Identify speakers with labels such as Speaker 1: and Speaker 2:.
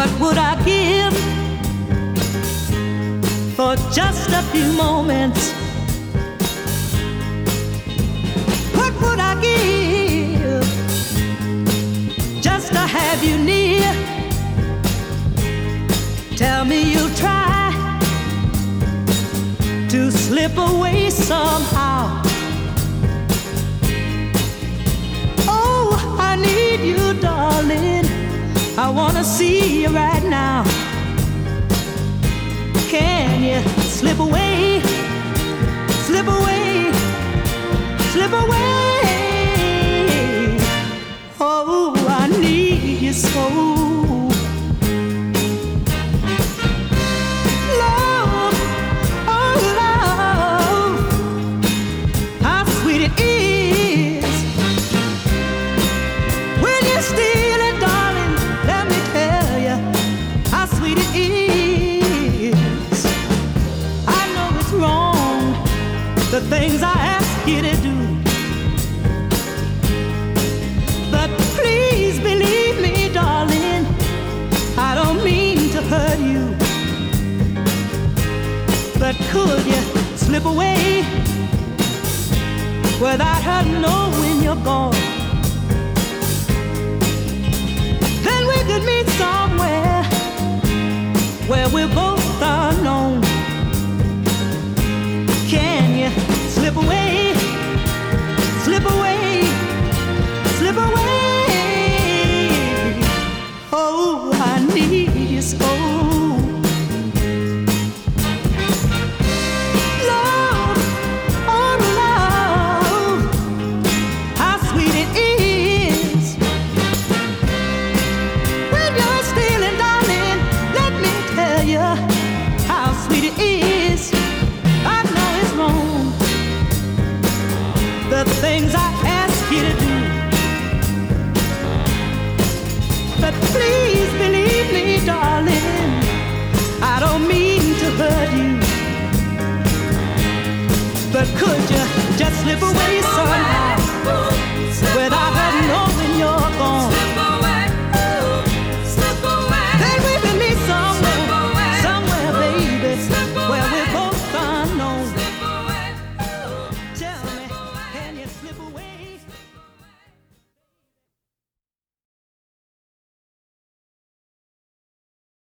Speaker 1: What would I give for just a few moments? What would I give just to have you near? Tell me you'll try to slip away somehow. Oh, I need you, darling. I wanna see you right now. Can you slip away, slip away, slip away? Oh, I need you so. Love, oh love, how sweet it is when you're stealing, darling. Let me tell you how sweet it is. I know it's wrong, the things I ask you to do, but please believe me, darling, I don't mean to hurt you. But could you slip away without her knowing you're gone? Then we could meet somewhere where we're both unknown. Can you slip away, slip away, slip away? Oh, I need you so. Love, oh love, how sweet it is when you're stealing, darling. Let me tell you how sweet it is. I know it's wrong, the things I ask you to do, but please believe me, darling, I don't mean to hurt you. But could you just slip away